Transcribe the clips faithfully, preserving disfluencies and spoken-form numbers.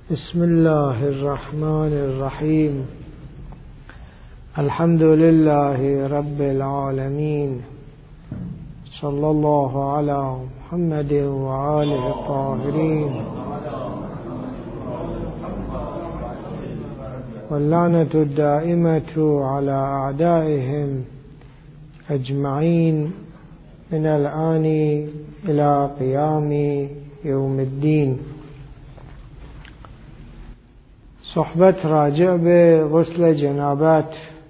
بسم الله الرحمن الرحیم. الحمد لله رب العالمین، صلی الله علی محمد و آله الطاهرین واللعنة الدائمة على أعدائهم أجمعين من الآن إلى قيام يوم الدين. صحبت راجع به غسل جنابت.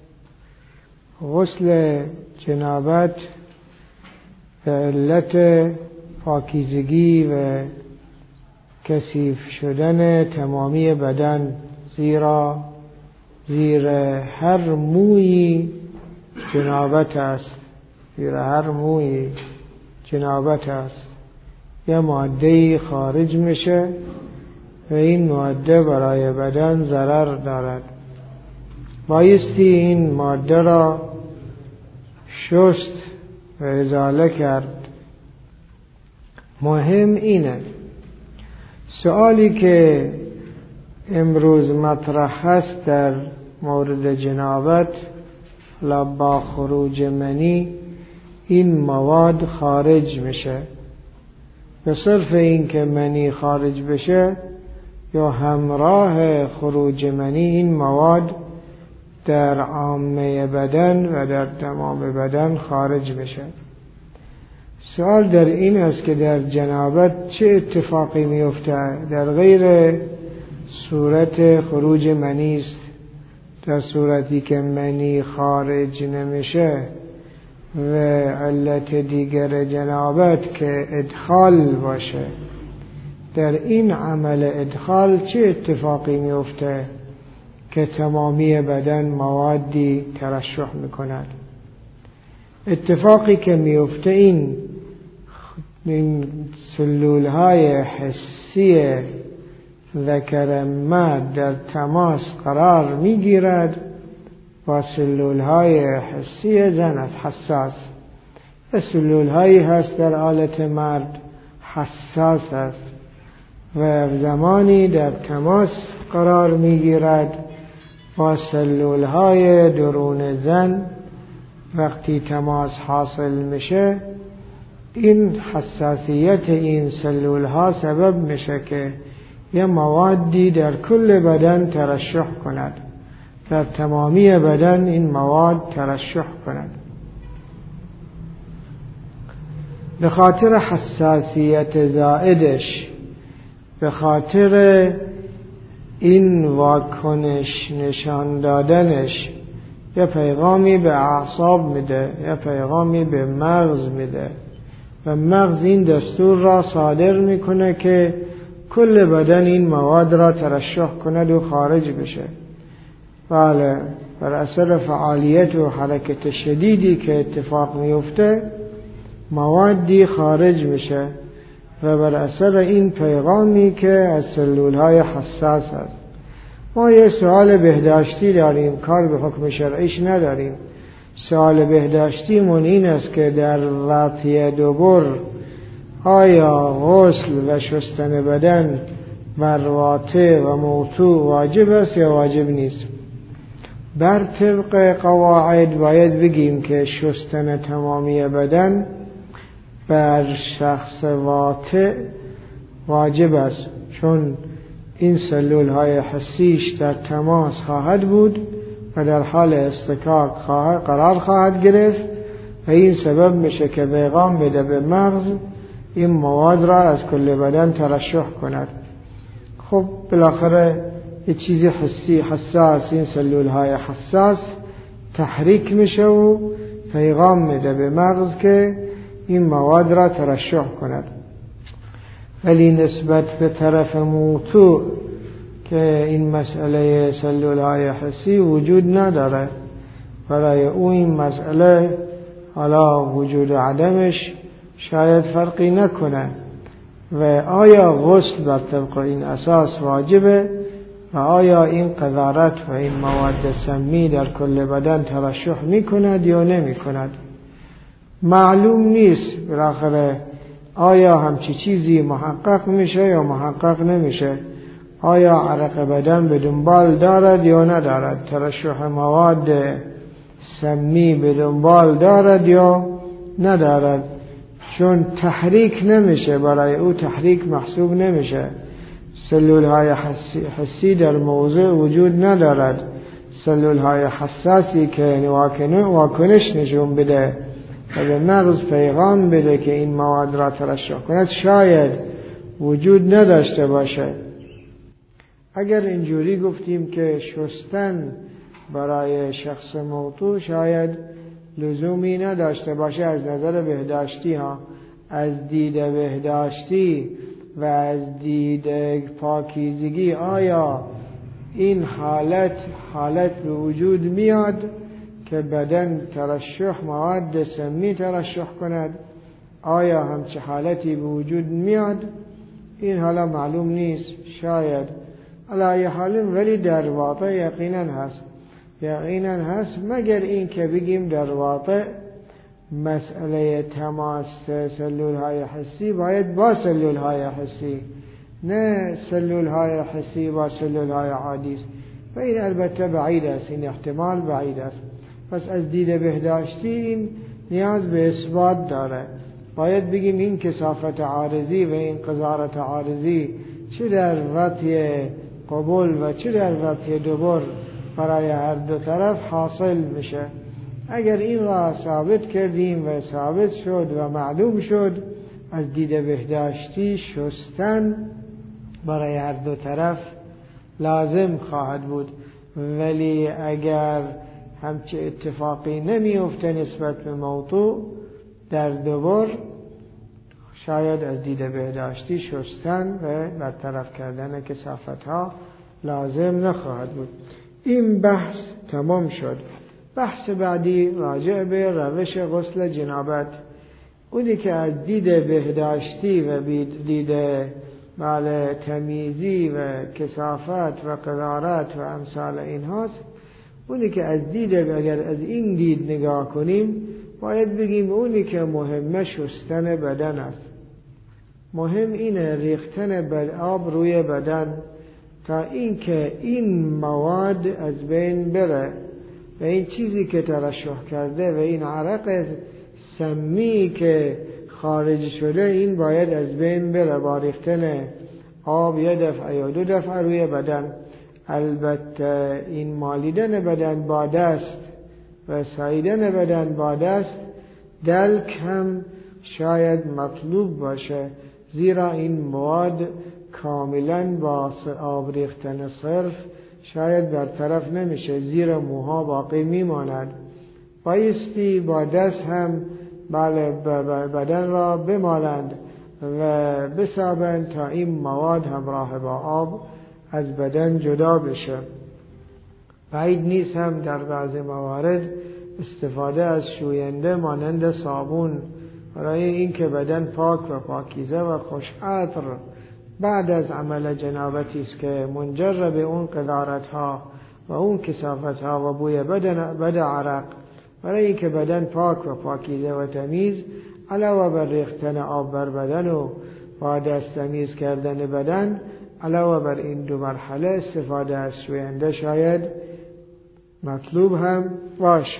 غسل جنابت به علت پاکیزگی و کثیف شدن تمامی بدن، زیرا زیر هر مویی جنابت است. زیر هر مویی جنابت است. یه ماده‌ای خارج میشه و این ماده برای بدن ضرر دارد. بایستی این ماده را شست و ازاله کرد. مهم اینه، سوالی که امروز مطرح هست در مورد جنابت، با خروج منی این مواد خارج میشه. به صرف این که منی خارج بشه یا همراه خروج منی این مواد در عامه بدن و در تمام بدن خارج بشه. سوال در این است که در جنابت چه اتفاقی میفته؟ در غیر صورت خروج منی است. در صورتی که منی خارج نمیشه و علت دیگر جنابت که ادخال باشه، در این عمل ادخال چه اتفاقی میفته که تمامی بدن موادی ترشح میکند؟ اتفاقی که میفته این این سلول های حسی ذکر مرد در تماس قرار میگیرد با سلول های حسی زن حساس. سلول هایی هست در آلت مرد حساس است و زمانی در تماس قرار میگیرد با سلول های درون زن. وقتی تماس حاصل میشه، این حساسیت این سلول ها سبب میشه که یه موادی در کل بدن ترشح کند، در تمامی بدن این مواد ترشح کند. به خاطر حساسیت زائدش، به خاطر این واکنش نشان دادنش، یه پیغامی به اعصاب میده، یه پیغامی به مغز میده و مغز این دستور را صادر میکنه که کل بدن این مواد را ترشح کند و خارج بشه. بله، بر اثر فعالیت و حرکت شدیدی که اتفاق میفته موادی خارج میشه و بر اثر این پیغامی که از سلول های حساس است. ما یه سوال بهداشتی داریم، کار به حکم شرعیش نداریم. سوال بهداشتیمون این است که در رطی دبر آیا غسل و شستن بدن بر واطه و موضوع واجب است یا واجب نیست؟ بر طبق قواعد باید بگیم که شستن تمامی بدن بر شخص واطه واجب است، چون این سلول های حسیش در تماس خواهد بود و در حال اصطکاک قرار خواهد گرفت و این سبب میشه که پیغام بده به مغز این مواد را از کل بدن ترشح کند. خب بالاخره یه چیزی حسی حساس، این سلول های حساس تحریک میشه و پیغام میده به مغز که این مواد را ترشح کند. ولی نسبت به طرف موضوع که این مسئله سلول های حسی وجود نداره، برای او این مسئله حالا وجود و عدمش شاید فرقی نکنه و آیا غسل بر طبق این اساس واجبه و آیا این قذارت و این مواد سمی در کل بدن ترشح میکند یا نمیکند. معلوم نیست بالاخره آیا همچی چیزی محقق میشه یا محقق نمیشه. آیا عرق بدن به دنبال دارد یا ندارد؟ ترشح مواد سمی به دنبال دارد یا ندارد؟ چون تحریک نمیشه، برای او تحریک محسوب نمیشه. سلول های حسی, حسی در موضع وجود ندارد. سلول های حساسی که واکنش نشون بده و به مغز پیغام بده که این مواد را ترشح کند شاید وجود نداشته باشه. اگر اینجوری گفتیم که شستن برای شخص موضوع شاید لزومی نداشته باشه از نظر بهداشتی ها، از دید بهداشتی و از دید پاکیزگی آیا این حالت حالت به وجود میاد که بدن ترشح مواد سمی ترشح کند؟ آیا همچه حالتی به وجود میاد؟ این حالا معلوم نیست، شاید علی حال، ولی در واقع یقینا هست، یقینا هست، مگر این که بگیم در واقع مسئله تماس سلول های حسی باید با سلول های حسی، نه سلول های حسی با سلول های عادی است و این البته بعید است، این احتمال بعید است. پس از دید بهداشتی این نیاز به اثبات داره. باید بگیم این کثافت عارضی و این قذارت عارضی چه در وقتی قبول و چه در وقتی دبر برای هر دو طرف حاصل میشه. اگر این را ثابت کردیم و ثابت شد و معلوم شد، از دید بهداشتی شستن برای هر دو طرف لازم خواهد بود. ولی اگر همچه اتفاقی نمیفته نسبت به موضوع در دبر، شاید از دید بهداشتی شستن و برطرف کردن کثافت ها لازم نخواهد بود. این بحث تمام شد. بحث بعدی راجع به روش غسل جنابت. اونی که از دید بهداشتی و دید بله تمیزی و کثافت و قذارت و امثال این هاست، اونی که از دید اگر از این دید نگاه کنیم باید بگیم اونی که مهمه شستن بدن است. مهم اینه ریختن آب روی بدن تا اینکه این مواد از بین بره و این چیزی که ترشح کرده و این عرق سمی که خارج شده این باید از بین بره با ریختن آب یه دفعه یا دو دفعه روی بدن. البته این مالیدن بدن با دست و ساییدن بدن با دست دلک هم شاید مطلوب باشه، زیرا این مواد کاملا با آب ریختن صرف شاید برطرف نمیشه، زیرا موها باقی میماند. بایستی با دست هم بله بدن را بمالند و بسابند تا این مواد همراه با آب از بدن جدا بشه. بعید نیست هم در بعض موارد استفاده از شوینده مانند صابون برای اینکه بدن پاک و پاکیزه و خوش عطر بعد از عمل جنابتی است که منجر به اون قذارت ها و اون کثافت ها و بوی بدن بد عرق، برای اینکه بدن پاک و پاکیزه و تمیز، علاوه بر ریختن آب بر بدن و با دست تمیز کردن بدن، علاوه بر این دو مرحله استفاده از شوینده شاید مطلوب هم باشه.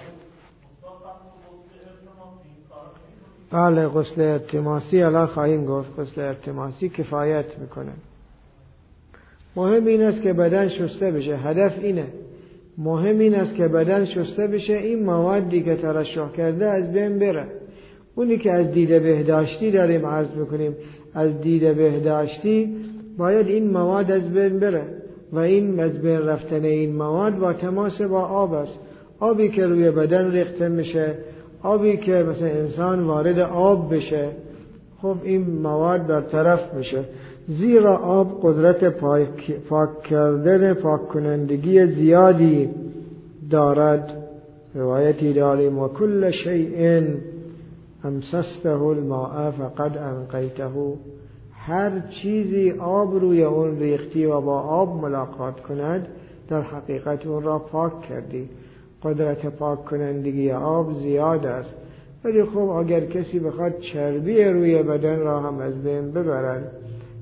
بله، غسل التماسی الان خواهیم گفت. غسل التماسی کفایت میکنه. مهم این است که بدن شسته بشه، هدف اینه. مهم این است که بدن شسته بشه، این موادی که ترشح کرده از بین بره. اونی که از دید بهداشتی داریم عرض میکنیم، از دید بهداشتی باید این مواد از بین بره و این از بین رفتن این مواد با تماس با آب است. آبی که روی بدن ریخته میشه، آبی که مثلا انسان وارد آب بشه، خب این مواد برطرف میشه، زیرا آب قدرت پاک, پاک کردن پاک کنندگی زیادی دارد. روایتی داریم و کل شیء امسسته الماء فقد انقیته. هر چیزی آب روی اون ریختی و با آب ملاقات کند در حقیقت اون را پاک کردی. قدرت پاک کنندگی آب زیاد است. ولی خب اگر کسی بخواد چربی روی بدن را هم از بین ببرد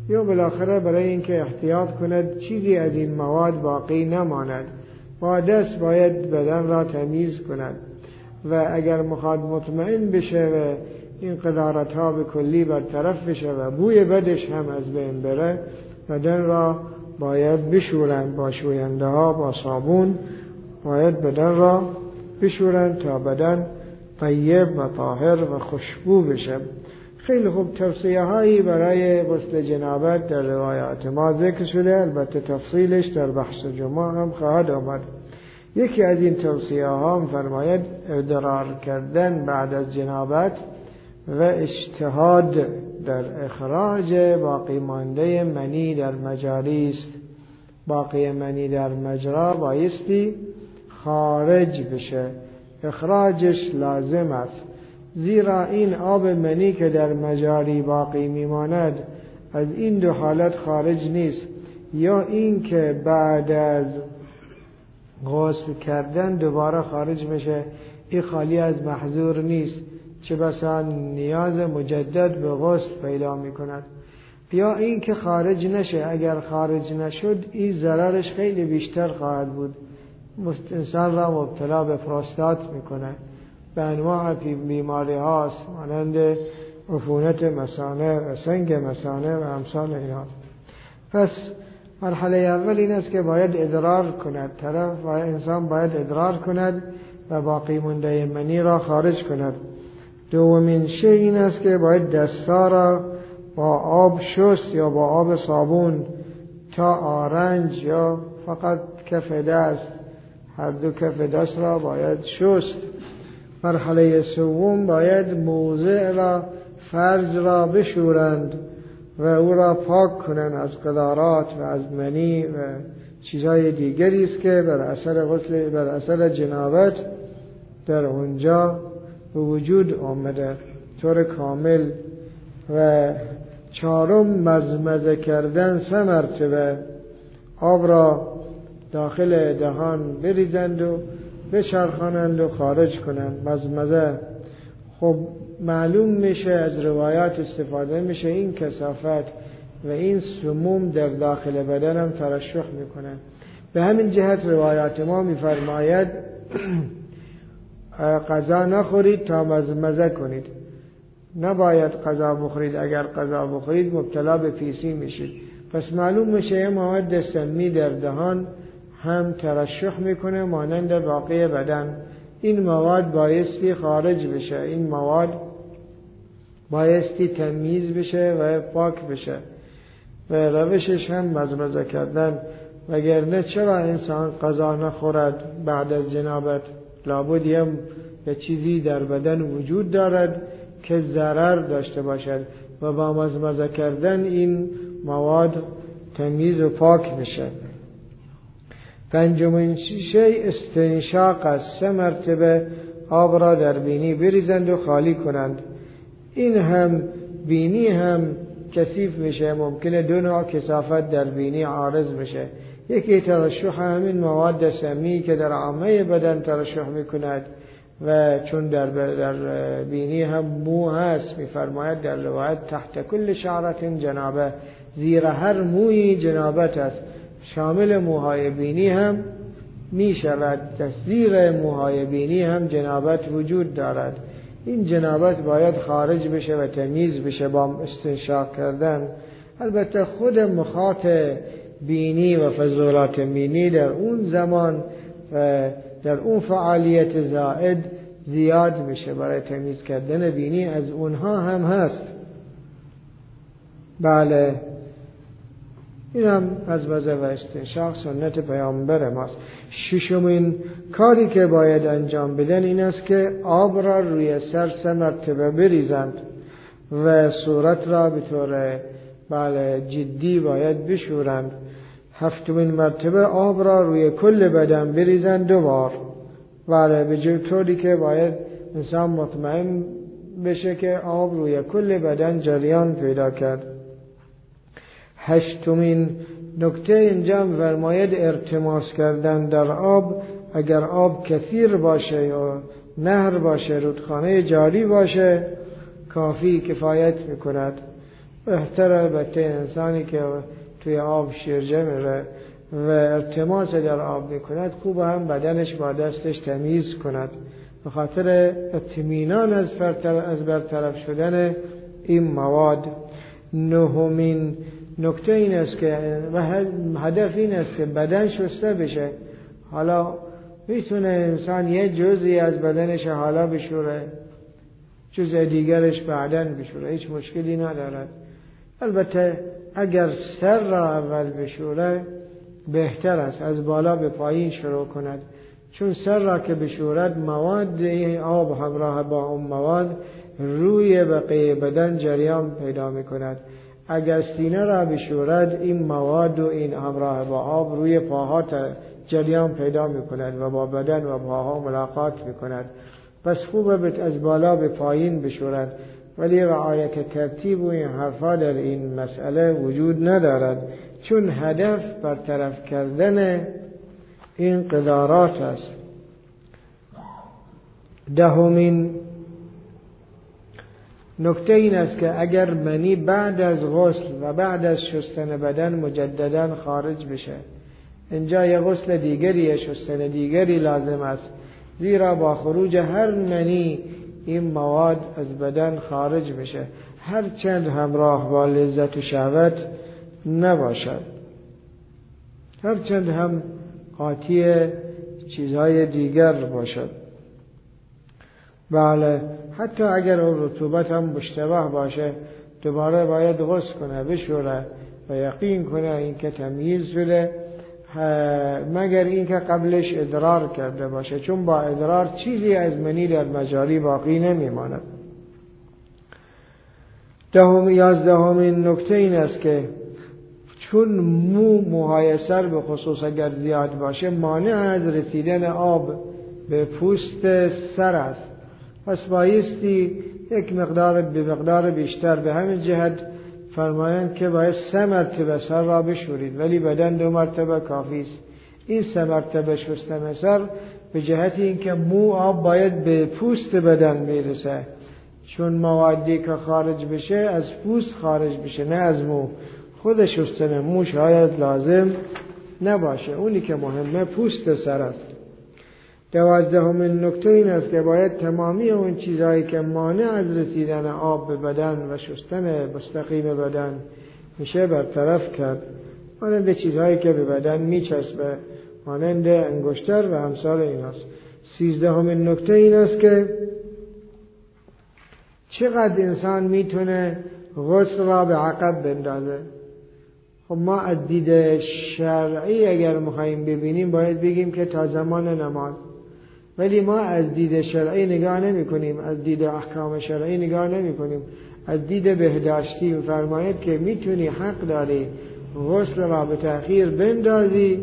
یا بالاخره برای اینکه احتیاط کند چیزی از این مواد باقی نماند، با دست باید بدن را تمیز کند و اگر مخاط مطمئن بشه و این قذارت ها به کلی برطرف بشه و بوی بدش هم از بین بره، بدن را باید بشورند با شوینده ها، با صابون باید بدن را بشورند تا بدن طیب و طاهر و خوشبو بشه. خیلی خوب، توصیه هایی برای غسل جنابت در روایات ما ذکر شده، البته تفصیلش در بحث جمعه هم خواهد آمد. یکی از این توصیه ها هم فرماید ادرار کردن بعد از جنابت و اجتهاد در اخراج باقی مانده منی در مجاری است. باقی منی در مجرا بایستی خارج بشه، اخراجش لازم است، زیرا این آب منی که در مجاری باقی میماند از این دو حالت خارج نیست، یا این که بعد از غسل کردن دوباره خارج میشه، این خالی از محظور نیست، چه بسا نیاز مجدد به غسل پیدا میکند، یا این که خارج نشه، اگر خارج نشد این ضررش خیلی بیشتر خواهد بود، انسان را مبتلا به پروستات میکنه، به انواع بیماری هاست مانند عفونت مثانه و سنگ مثانه و امثال اینها. پس مرحله اول این است که باید ادرار کند، طرف و انسان باید ادرار کند و باقی مانده منی را خارج کند. دومین شی این است که باید دستا را با آب شست یا با آب صابون تا آرنج یا فقط کف دست، هر دو کف دست را باید شست. مرحله سوم باید موضع را، فرج را بشورند و او را پاک کنند از قذارات و از منی و چیزهای دیگری است که بر اثر غسل بر اثر جنابت در اونجا به وجود آمده طور کامل. و چهارم مزمزه کردن، سه مرتبه آب را داخل دهان بریزند و بچرخانند و خارج کنند. مزمزه خب معلوم میشه، از روایات استفاده میشه این کثافت و این سموم در داخل بدنم ترشح میکنه. به همین جهت روایات ما میفرماید غذا نخورید تا مزمزه کنید، نباید غذا بخورید، اگر غذا بخورید مبتلا به پیسی میشید. پس معلوم میشه یه مواد سمی در دهان هم ترشح میکنه مانند باقی بدن، این مواد بایستی خارج بشه، این مواد بایستی تمیز بشه و پاک بشه و روشش هم مزمزه کردن. وگرنه چرا انسان غذا نخورد بعد از جنابت؟ لابد هم یه چیزی در بدن وجود دارد که ضرر داشته باشد و با مزمزه کردن این مواد تمیز و پاک میشه. پنجمین شی استنشاق است، سه مرتبه آب را در بینی بریزند و خالی کنند. این هم بینی هم کثیف میشه، ممکنه دو نوع کثافت در بینی عارض میشه، یکی ترشح همین مواد سمی که در عامه بدن ترشح میکند و چون در, در بینی هم مو هست، میفرماید در روایت تحت کل شعرت جنابه، زیر هر موی جنابت است، شامل موهای بینی هم می شود، زیر موهای بینی هم جنابت وجود دارد. این جنابت باید خارج بشه و تمیز بشه با استنشاق کردن. البته خود مخاط بینی و فضولات بینی در اون زمان و در اون فعالیت زائد زیاد میشه برای تمیز کردن بینی، از اونها هم هست. بله، این هم از وضع و استنشاق سنت پیامبر ماست. ششمین کاری که باید انجام بدن این است که آب را روی سر سه مرتبه بریزند و صورت را به طور بله جدی باید بشورند. هفتمین مرتبه آب را روی کل بدن بریزند دو بار، بله به طوری که باید انسان مطمئن بشه که آب روی کل بدن جریان پیدا کرد. هشتمین نکته اینجا فرماید ارتماس کردن در آب، اگر آب کثیر باشه یا نهر باشه، رودخانه جاری باشه، کافی کفایت میکند بهتر البته انسانی که توی آب شیرجه میره و التماس در آب میکند خوب هم بدنش با دستش تمیز کند، به خاطر اطمینان از از برطرف شدن این مواد. نهمین نکته این است که و هدف این است که بدن شسته بشه. حالا میتونه انسان یه جزئی از بدنش حالا بشوره، جزء دیگرش بعدن بشوره، هیچ مشکلی ندارد. البته اگر سر را اول بشوره بهتر است، از بالا به پایین شروع کند، چون سر را که بشورد مواد این آب همراه با اون مواد روی بقیه بدن جریان پیدا می کند. اگر سینه را بشورد این مواد و این همراه با آب روی پاها جریان پیدا می کند و با بدن و پاها ملاقات می کند. پس خوبه از بالا به پایین بشورد، ولی رعایت ترتیب و این حرفا در این مسئله وجود ندارد، چون هدف برطرف کردن این قذارات است. دهمین نکته این است که اگر منی بعد از غسل و بعد از شستن بدن مجددا خارج بشه، اینجا یه غسل دیگری شستن دیگری لازم است، زیرا با خروج هر منی این مواد از بدن خارج بشه، هر چند همراه با لذت و شهوت نباشد، هر چند هم قاطی چیزهای دیگر باشد. بله، حتی اگر اون رطوبت هم مشتبه باشه دوباره باید غسل کنه، بشوره و یقین کنه این که تمیز شده، مگر این که قبلش ادرار کرده باشه، چون با ادرار چیزی از منی در مجاری باقی نمیماند. دهم یازدهمین نکته این است که چون مو موهای سر به خصوص اگر زیاد باشه مانع از رسیدن آب به پوست سر است، پس بایستی یک مقدار به مقدار بیشتر. به همین جهت فرمایند که باید سه مرتبه سر را بشورید، ولی بدن دو مرتبه کافی است. این سه مرتبه شستن سر به جهت اینکه مو آب باید به پوست بدن برسه، چون موادی که خارج بشه از پوست خارج بشه نه از مو. خود شستن مو شاید لازم نباشه، اونی که مهمه پوست سر است. دوازدهمین نکته این است که باید تمامی اون چیزهایی که مانع از رسیدن آب به بدن و شستن مستقیم بدن میشه برطرف کرد، مانند چیزهایی که به بدن میچسبه، مانند انگشتر و امثال این است. سیزدهمین نکته این است که چقدر انسان میتونه غسل را به عقب بندازه. خب ما از دید شرعی اگر میخواییم ببینیم باید بگیم که تا زمان نماز، ولی ما از دید شرعی نگاه نمی کنیم، از دید احکام شرعی نگاه نمی کنیم، از دید بهداشتی فرماید که میتونی حق داری غسل را به تأخیر بندازی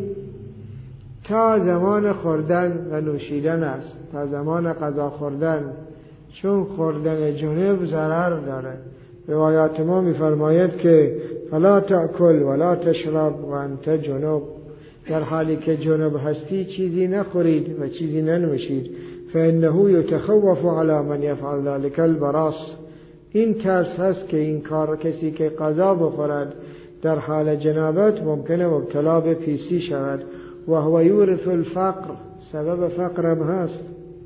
تا زمان خوردن و نوشیدن است، تا زمان غذا خوردن، چون خوردن جنوب ضرر داره. روایات ما میفرماید که فلا تأکل ولا تشرب و انت جنوب، در حالی که جنوب هستی چیزی نخورید و چیزی ننوشید. فانه یتخوف علی من یفعل ذلک البراس، این ترس هست که این کار کسی که غذا بخورد در حال جنابت ممکنه مبتلا به پیسی شود و هو یورث الفقر، سبب فقرم هست.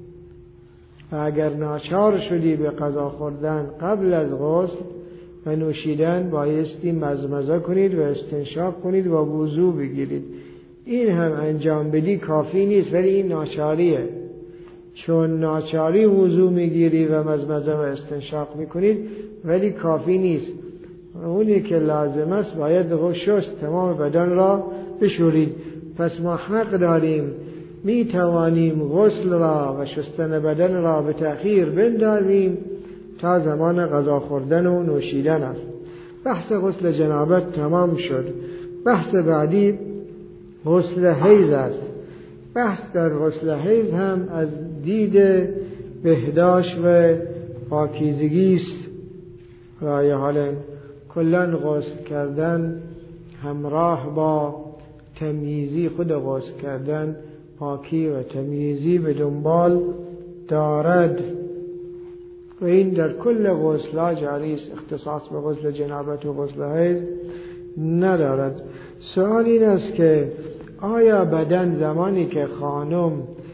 و اگر ناچار شدی به غذا خوردن قبل از غسل و نوشیدن بایستی مزمزه کنید و استنشاق کنید و وضو بگیرید. این هم انجام بدی کافی نیست، ولی این ناچاریه، چون ناچاری وضو میگیری و مزمزه و استنشاق میکنید ولی کافی نیست. اونی که لازم است باید شست تمام بدن را بشورید. پس ما حق داریم، می توانیم غسل را و شستن بدن را به تأخیر بندازیم تا زمان غذا خوردن و نوشیدن است. بحث غسل جنابت تمام شد. بحث بعدی غسل حیض است. بحث در غسل حیض هم از دید بهداشت و پاکیزگی است. رای حال کلن غسل کردن همراه با تمییزی، خود غسل کردن پاکی و تمییزی به دنبال دارد. و این در کل غسل‌ها جاری است، اختصاص به غسل جنابت و غسل حیض ندارد. سوال این است که آیا بدن زمانی که خانم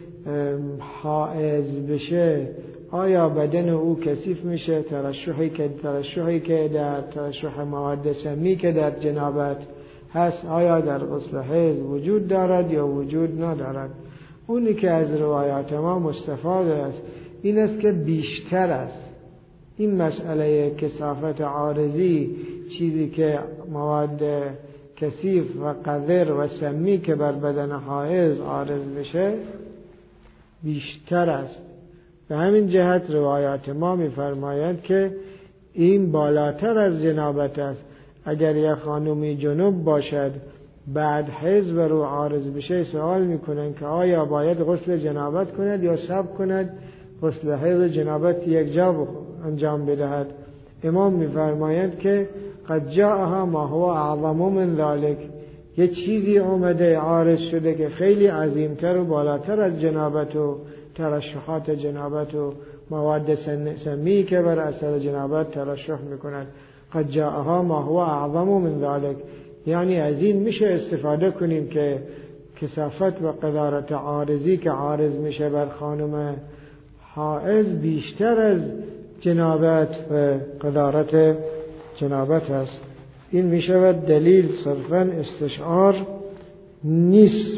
حائض بشه آیا بدن او کثیف میشه؟ ترشحی که ترشحی که در ترشح مواد سمی که در جنابت هست آیا در غسل حیض وجود دارد یا وجود ندارد؟ اونی که از روایات ما مستفاد است این است که بیشتر است. این مسئله کثافت عارضی، چیزی که مواد کثیف و قذر و سمی که بر بدن حائض عارض بشه بیشتر است. به همین جهت روایات ما می‌فرمایند که این بالاتر از جنابت است. اگر یک خانومی جنوب باشد بعد حیض بر او عارض بشه سوال میکنن که آیا باید غسل جنابت کند یا صبر کند غسل حیض جنابت یک جا انجام بدهد؟ امام میفرمایند که قد جاءها ما هو اعظم من ذلك، یه چیزی اومده عارض شده که خیلی عظیمتر و بالاتر از جنابت و ترشحات جنابت و مواد سمی که بر اثر جنابت ترشح میکند. قد جاءها ما هو اعظم من ذلك، یعنی از این میشه استفاده کنیم که کثافت و قذارت عارضی که عارض میشه بر خانم حائض بیشتر از جنابت و قذارت جنابت است. این میشود دلیل، صرفاً استشعار نیست.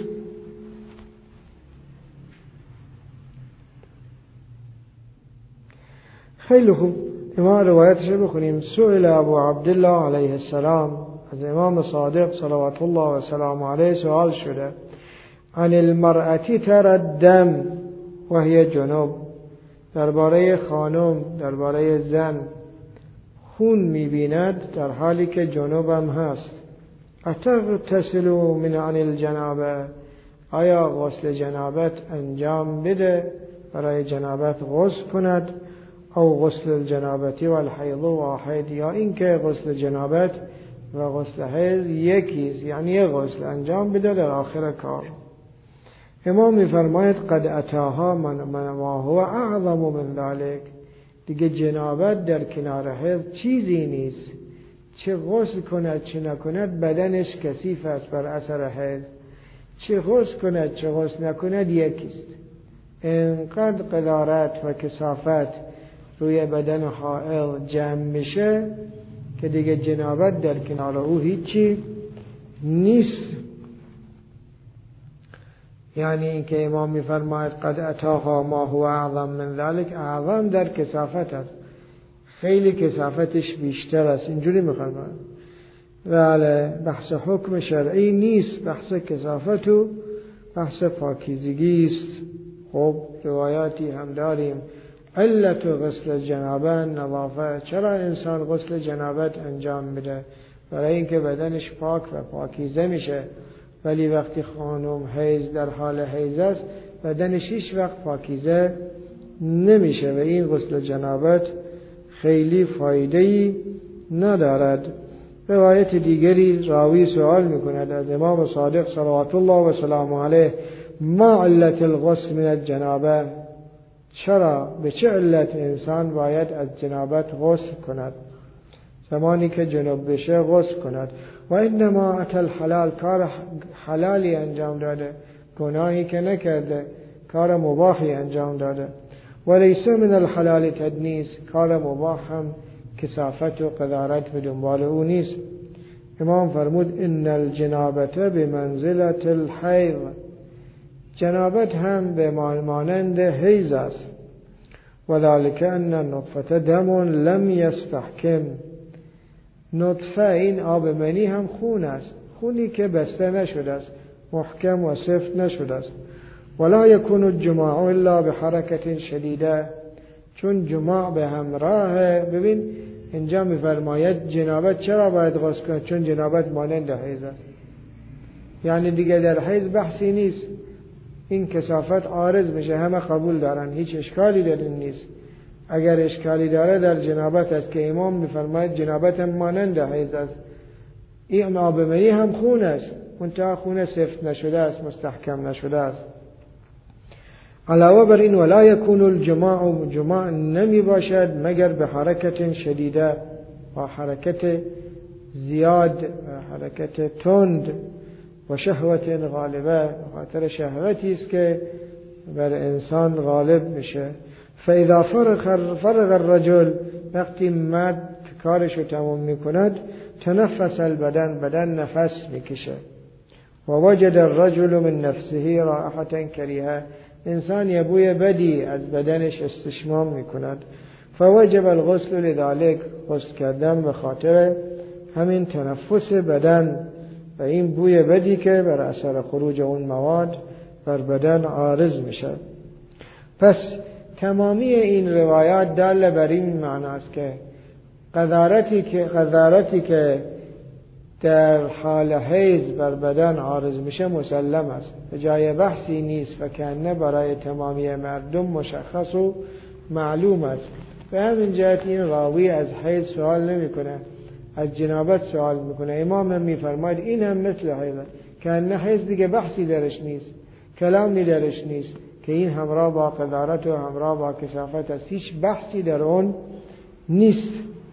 خیلی خوب، ما روایتش بخونیم. سئل ابو عبدالله علیه السلام، از امام صادق صلوات الله و سلام علیه سوال شده، عن المرأة ترى الدم وهي جنوب، درباره خانم، درباره زن خون میبیند در حالی که جنوب هم هست. اتغتسل من عن الجنابه، آیا غسل جنابت انجام بده، برای جنابت غسل کند، او غسل الجنابتی و الحیض واحد، یا اینکه غسل جنابت و غسل حیض یکیست، یعنی یک غسل انجام بده در آخر کار. امام میفرماید قد اتاها من ما هو اعظم من ذلك، دیگه جنابت در کنار حیض چیزی نیست. چه غسل کند چه نکند بدنش کثیف است بر اثر حیض، چه غسل کند چه غسل نکند یکیست. اینقدر قذارت و کثافت روی بدن حائض جمع میشه که دیگه جنابت در کنار او هیچی نیست. یعنی اینکه امام میفرماید قد اتاها ما هو اعظم من ذلك، اعظم در کثافت است، خیلی کثافتش بیشتر است. اینجوری میفرماید. ولی بحث حکم شرعی نیست، بحث کثافت و بحث پاکیزگی است. خب روایاتی هم داریم. علت غسل جنابه نظافه، چرا انسان غسل جنابت انجام بده؟ برای اینکه بدنش پاک و پاکیزه میشه. ولی وقتی خانم حیض در حال حیض است بدنش هیچ وقت پاکیزه نمیشه و این غسل جنابت خیلی فایده‌ای ندارد. روایت دیگری راوی سوال میکند از امام صادق صلوات الله و سلام علیه، ما علت الغسل من الجنابه، چرا به چه علت انسان باید از جنابت غسل کند؟ زمانی که جنوب بشه غسل کند. و انما اکل حلال، کار حلالی انجام داده، گناهی که نکرده، کار مباحی انجام داده. ولیس من الحلال تدنیس، کار مباح هم کثافت و قذارت به دنبال او نیست. امام فرمود ان الجنابت بمنزلة الحیض، جنابت هم به مانند حیض است. وذلك ان النطفه دم لم يستحكم، نطفه این آب منی هم خون است، خونی که بسته نشده است، محکم و سفت نشده است. ولا يكون الجماع الا بحركه شدیده، چون جماع به همراه. ببین اینجا میفرماید جنابت چرا باید غسل کنه؟ چون جنابت مانند حیض است. یعنی دیگه در حیض بحثی نیست، این کثافت عارض میشه، همه قبول دارن، هیچ اشکالی در این نیست. اگر اشکالی داره در جنابت است که امام میفرماید جنابت هم مانند حیض است. این آب منی هم خون است، منتها خون سفت نشده است، مستحکم نشده است. علاوه بر این ولا یکون الجماع، جماع نمی باشد مگر به حرکت شدیده، و حرکت زیاد، حرکت تند، و شهوت غالبه، خاطر شهوتی است که بر انسان غالب میشه. فاذا فرغ فرغ الرجل، وقتی مرد کارشو تمام میکند، تنفس البدن، بدن نفس میکشه. و وجد الرجل من نفسه رائحة کریهه، انسان یه بوی بدی از بدنش استشمام میکند. فوجب الغسل لذلك، غسل کردن به خاطر همین تنفس بدن و این بوی بدی که بر اثر خروج اون مواد بر بدن عارض میشه. پس تمامی این روایات دال بر این معناست که قذارتی که قذارتی که در حال حیض بر بدن عارض میشه مسلم است، به جای بحثی نیست و کنه برای تمامی مردم مشخص و معلوم است. به همین جهت این راوی از حیض سوال نمیکنه، از جنابت سوال میکنه. امام هم میفرماید این هم مثل حیض، کنه حیض دیگه بحثی درش نیست، کلامی درش نیست، که این همراه با قذارت و همراه با کثافت است، هیچ بحثی در اون نیست.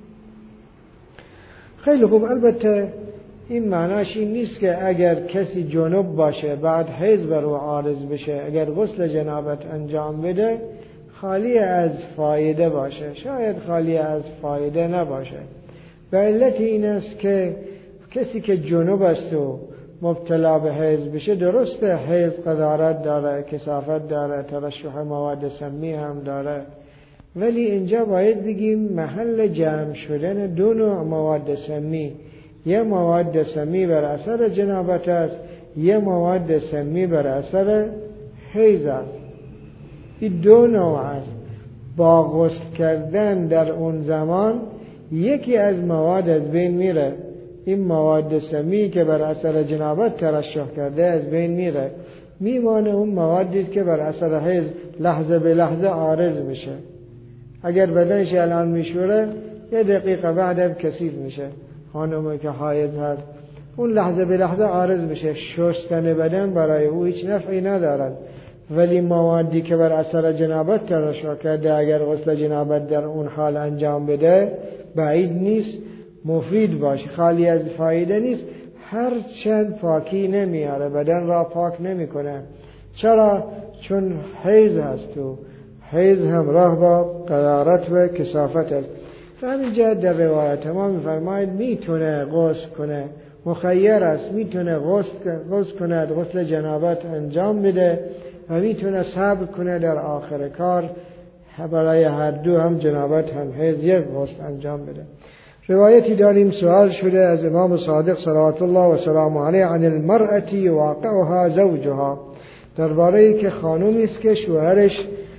خیلی خوب. البته این معناش این نیست که اگر کسی جنوب باشه بعد حیض بر او عارض بشه، اگر غسل جنابت انجام بده خالی از فایده باشه. شاید خالی از فایده نباشه. به علت این است که کسی که جنوب است و مبتلا به حیض بشه، درسته حیض قذارت داره، کثافت داره، ترشح مواد سمی هم داره، ولی اینجا باید بگیم محل جمع شدن دو نوع مواد سمی. یه مواد سمی بر اثر جنابت است، یه مواد سمی بر اثر حیض است. این دو نوع است. با غسل کردن در اون زمان یکی از مواد از بین میره. این مواد سمی که بر اثر جنابت ترشح کرده از بین میره، میمانه اون موادی که بر اثر حیض لحظه به لحظه عارض میشه. اگر بدنش الان میشوره یه دقیقه بعد کثیف میشه. خانمی که حایض هست اون لحظه به لحظه عارض میشه، شستن بدن برای او هیچ نفعی ندارد. ولی موادی که بر اثر جنابت ترشح کرده اگر غسل جنابت در اون حال انجام بده بعید نیست مفید باشه، خالی از فایده نیست، هر چند پاکی نمیاره، بدن را پاک نمیکنه. چرا؟ چون حیض هست و حیض همراه با قذارت و کثافت است. همین جهت در روایت ما میفرماید میتونه غسل کنه، مخیر است، میتونه غسل غسل کند، غسل جنابت انجام بده و میتونه صبر کنه در آخر کار برای هر دو، هم جنابت هم حیض، یک غسل انجام بده. روایتی داریم سوال شده از امام صادق صلوات الله و سلامه علیه عن المرأة یواقعها زوجها، درباره که خانومی است که شوهرش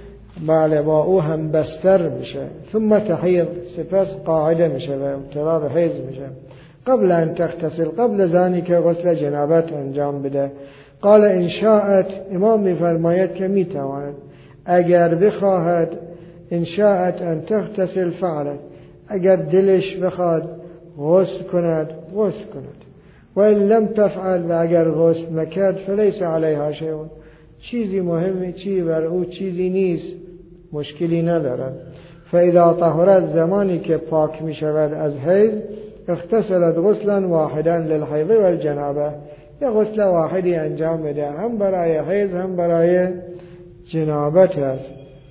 بله با او هم بستر میشه، ثم تحیض، سپس قاعده میشه و ابتلا به حیض میشه، قبل ان تغتسل، قبل زانی که غسل جنابت انجام بده. قال ان شاءت، امام میفرماید که میتواند اگر بخواهد، ان شاءت ان تغتسل فعلت، اگر دلش بخواد غسل کند غسل کند، و ان لم تفعل، و اگر غسل نکرد فلیس علیها شیء، چیزی مهمی چی بر او چیزی نیست، مشکلی ندارد. فاذا طهرت، زمانی که پاک می شود از حیض، اغتسلت غسلا واحدا للحیض والجنابه، یا غسل واحدی انجام بده، هم برای حیض هم برای جنابت است.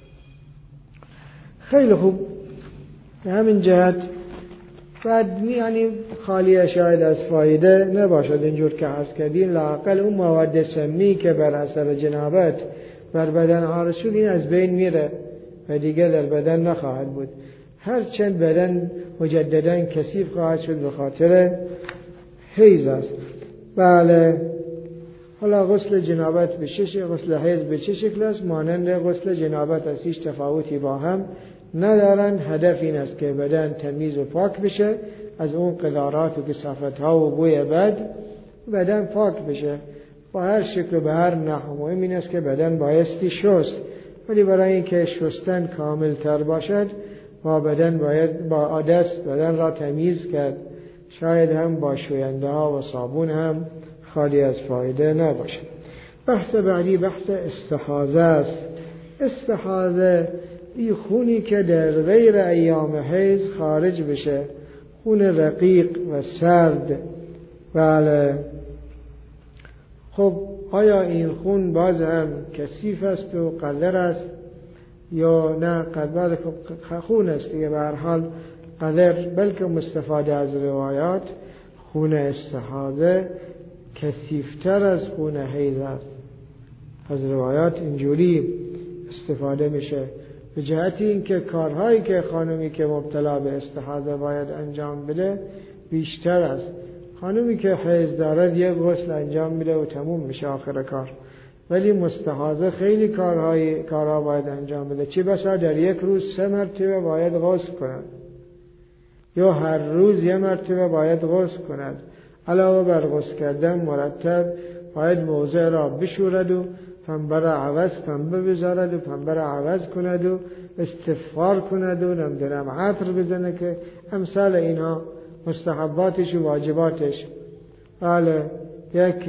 خیلی خوب. به همین جهت بعد یعنی خالی شاید از فایده نباشد، اینجور که عرض کردیم، لااقل اون مواد سمی که بر اثر جنابت بر بدن عارض شد این از بین میره و دیگه در بدن نخواهد بود. هرچند بدن مجددا کثیف خواهد شد به خاطر حیض است. بله. حالا غسل جنابت به چه شکل، غسل حیض به چه شکل است؟ مانند غسل جنابت است، هیچ تفاوتی با هم ندارند. هدف این است که بدن تمیز و پاک بشه از اون قذارات و کثافت ها و بوی بد، بدن پاک بشه با هر شکل و به هر نحو. مهم این است که بدن بایستی شست، ولی برای اینکه شستن کامل تر باشد با بدن باید با دست بدن را تمیز کرد، شاید هم با شوینده ها و صابون هم خالی از فایده نباشد. بحث بعدی بحث استحاضه است. استحاضه این خونی که در غیر ایام حیض خارج بشه، خون رقیق و سرد. بله. خب آیا این خون باز هم کثیف است و قذر است یا نه؟ قذر خون است دیگه، به هر حال قذر، بلکه مستفاده از روایات خون استحاضه کثیفتر از خون حیض است. از روایات اینجوری استفاده میشه، به جهت اینکه کارهایی که خانمی که مبتلا به استحاضه باید انجام بده بیشتر است. خانمی که حیض دارد یک غسل انجام میده و تموم میشه آخر کار، ولی مستحاضه خیلی کارهای کارها باید انجام بده، چه بسا در یک روز سه مرتبه باید غسل کند یا هر روز یک مرتبه باید غسل کند. علاوه بر غسل کردن مرتب باید موضع را بشورد و پنبه را عوض پنبه بذارد و پنبه را عوض کند و استغفار کند و نمیدونم عطر بزنه، که امثال اینها مستحباتش و واجباتش. بله یک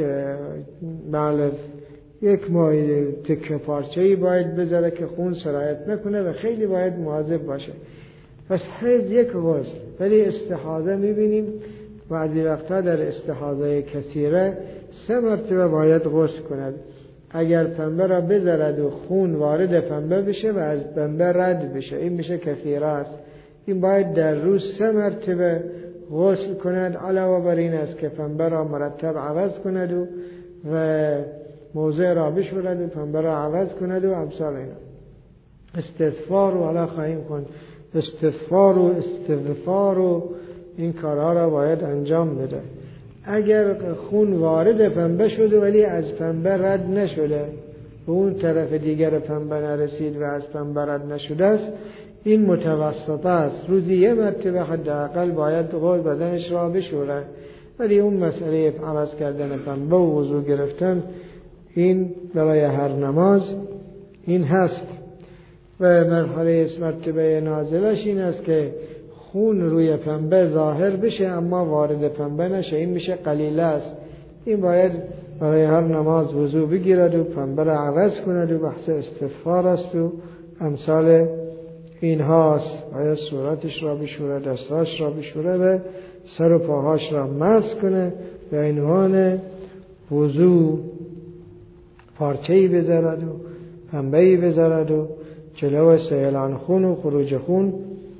بله یک مایه تکه پارچه‌ای باید بذاره که خون سرایت نکنه و خیلی باید مواظب باشه. پس حیض یک غسل، ولی استحاضه میبینیم بعضی وقتا در استحاضه کثیره سه مرتبه باید غسل کند. اگر پنبه را بذارد و خون وارد پنبه بشه و از پنبه رد بشه، این میشه کثیره است. این باید در روز سه مرتبه غسل کند. علاوه بر این است که پنبه را مرتب عوض کند و, و موضع را بشورد و پنبه را عوض کند و امثال اینا. استغفار و علا خواهیم کن استغفار و استغفار و این کارها را باید انجام بده. اگر خون وارد پنبه شده ولی از پنبه رد نشده، به اون طرف دیگر پنبه نرسید و از پنبه رد نشده است، این متوسط است. روزی یه مرتبه حداقل باید غسل بدنش را بشوره، ولی اون مسئله عوض کردن پنبه و وضو گرفتن این برای هر نماز این هست. و مرحله مرتبه نازلش این است که خون روی پنبه ظاهر بشه اما وارد پنبه نشه، این میشه قلیله است. این باید برای هر نماز وضو بگیرد و پنبه را عوض کند و بحث استغفار است و امثال این هاست. باید صورتش را بشوره، دستاش را بشوره و سر و پاهاش را مسح کنه، به عنوان وضو پارچه‌ای بذارد و پنبه‌ای بذارد و جلو سیلان خون و خروج خون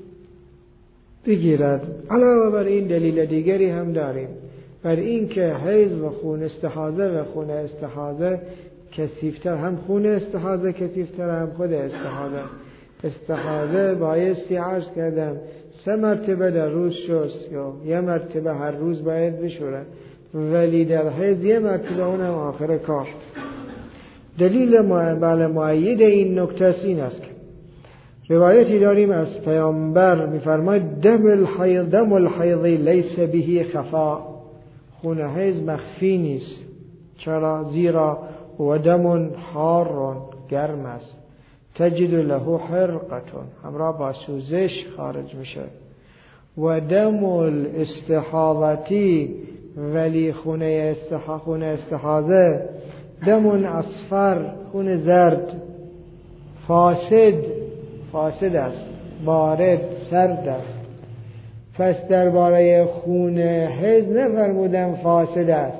بگیرد. علاوه بر این دلیل دیگری هم داریم بر این که حیض و خون استحاضه و خون استحاضه کثیفتر، هم خون استحاضه کثیفتر هم خود استحاضه. استحاضه بایستی عرض کردم سه مرتبه در روز شست یا یه مرتبه هر روز باید بشوره، ولی در حیض یه مرتبه اونم آخر کار. دلیل معید این نکته این است که روایتی داریم از پیامبر میفرماید دم الحیض دم الحیض لیس به خفا، خون حیض مخفی نیست. چرا؟ زیرا و دم حار گرم است، تجد له حرقتون، همراه با سوزش خارج میشه. و دم الاستحاضتی، ولی خون استحاضه خون استحاضه دم اصفر، خون زرد، فاسد فاسد است، بارد سرد است. پس درباره خون حیض نفرمودن فاسد است،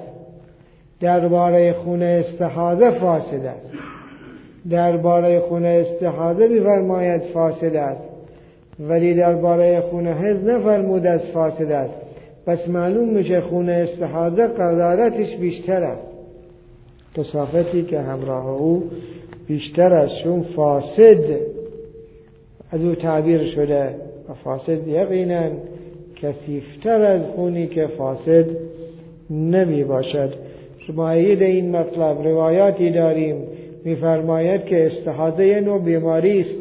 درباره خون استحاضه فاسد است. درباره خون استحاضه می‌فرماید فاسد است، ولی درباره خون حیض نفرمود است فاسد است. پس معلوم میشه خون استحاضه قضاوتش بیشتر است، کثافتی که همراه او بیشتر است، چون فاسد از او تعبیر شده و فاسد یقینا کثیفتر از خونی که فاسد نمی باشد. معید این مطلب روایاتی داریم میفرماید که استحاضه یه نوع بیماری است،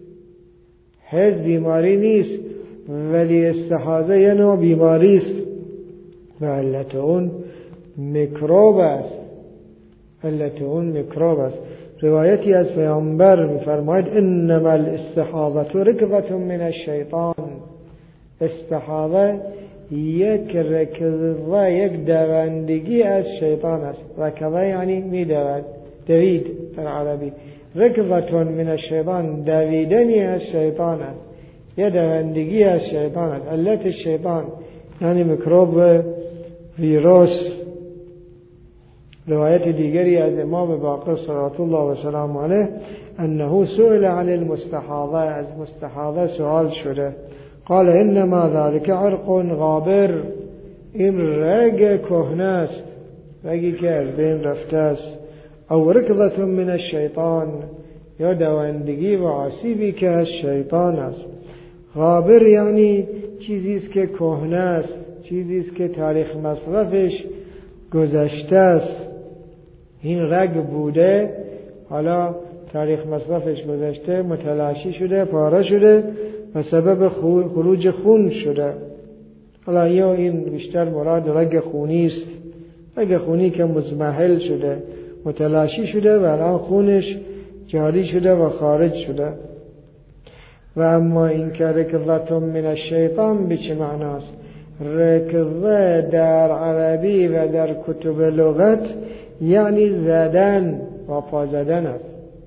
حیض بیماری نیست، ولی استحاضه یه نوع بیماری است و علت اون میکروب است. علت اون میکروب است. روایتی از پیامبر میفرماید انما الاستحاضه رکبة من الشیطان، استحاضه یک رکضه، یک دوندگی از شیطان است. رکضه یعنی میدود، دوید در عربی. رکضة من الشیطان، دویدنی از شیطان است، یه دوندگی از شیطان است. علت شیطان یعنی میکروب، ویروس. روایت دیگری از امام باقر صلوات الله و سلام علیه انه سئل عن المستحاضه، از مستحاضه سوال شده، قال انما ذلك عرق غابر، این رگ کهنه است، رگی که از بین رفته است. او رکضة من الشیطان، یا دوندگی و آسیبی که از شیطان است. غابر یعنی چیزی است که کهنه است، چیزی است که تاریخ مصرفش گذشته است. این رگ بوده، حالا تاریخ مصرفش گذشته، متلاشی شده، پاره شده و سبب خروج خون شده. حالا یا این بیشتر مراد رگ خونی است، رگ خونی که مزمحل شده، متلاشی شده و الان خونش جاری شده و خارج شده. و اما این که رکضة من الشیطان به چه معناست؟ رکضه در عربی و در کتب لغت یعنی زدن و پا زدن است.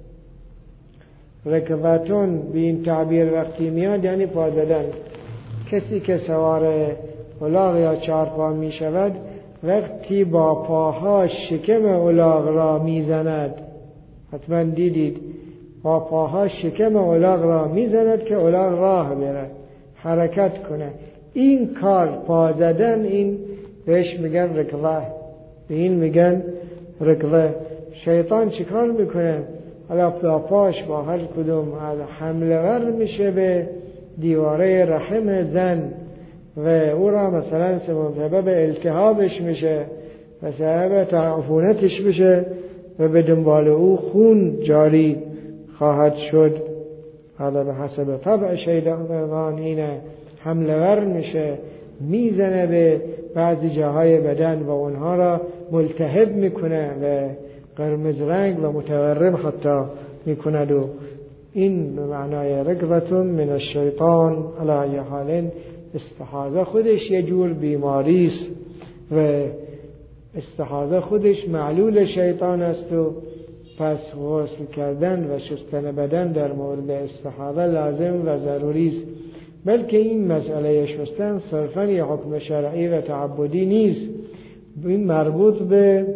رکضتون به این تعبیر وقتی میاد یعنی پا زدن. کسی که سوار الاغ یا چارپا می شود وقتی با پاها شکم الاغ را می زند، حتما دیدید، با پاها شکم الاغ را می زند که الاغ راه بره، حرکت کنه. این کار پا زدن، این بهش میگن رکضه، به این میگن رکضه. شیطان چیکار میکنه؟ حالا پاش با هر کدوم حمله ور میشه به دیواره رحم زن و او را مثلا سبب التهابش میشه و سبب تعفونتش میشه و به دنبال او خون جاری خواهد شد. حالا به حسب طبع شیطان اینه، حمله ور میشه، میزنه به بعضی جاهای بدن و اونها را ملتهب میکنه و قرمز رنگ و متورم حتی میکند. و این به معنای رکضة من الشیطان. علی حال استحاضه خودش یه جور بیماری است و استحاضه خودش معلول شیطان است و پس غسل کردن و شستن بدن در مورد استحاضه لازم و ضروری است. بلکه این مسئله شستن صرفاً یه حکم شرعی و تعبدی نیست، این مربوط به